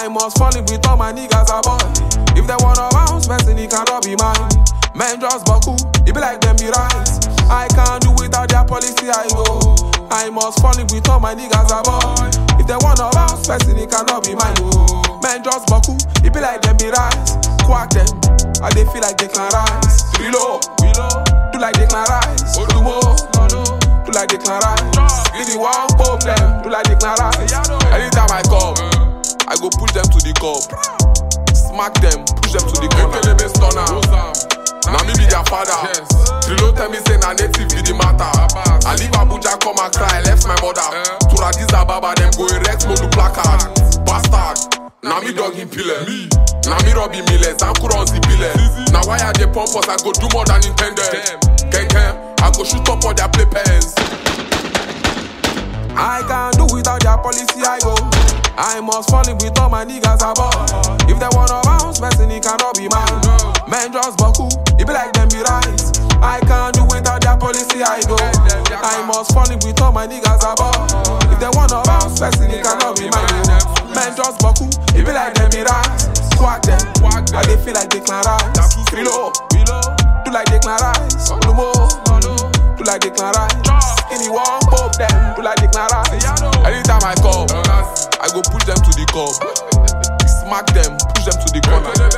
I must fall in with all my niggas aboard. If they wanna bounce, person, it cannot be mine. Men just buckle, it be like them be right. I can't do without their policy, I know. I must fall in with all my niggas aboard. If they wanna bounce, person, it cannot be mine. Men just buckle, it be like them be right. Quack them, and they feel like they can rise. Reload, do like they can rise. Do more, do like they can rise. If you want pop them, do like they can rise. Anytime I come, I go push them to the cup. Smack them, push them to the corner. Now me be their father. Reload tell me say na native be the matter. I leave Abuja come and cry, left my mother. To Addis Ababa them go erect no do placard. Bastard, now me dog in pillar. Now me Robbie Millers, I'm Kuron Zibile. Now why are they pump us? I go do more than intended. I go shoot up all their playpens. I can't do without their policy, I go. I must fall in with all my niggas aboard. If they wanna bounce, person, it cannot be mine. Men just buckle, it be like them be right. I can't do without their policy, I go. I must fall in with all my niggas aboard. If they wanna bounce, person, it cannot be mine. Men just buckle, it be like them be right. Quack them, and they feel like they can rise. Reload, do like they can rise. Do more, do like they can rise. Any one pop them, do like they can rise. Anytime I come, I go push them to the cup. Smack them, push them to the corner.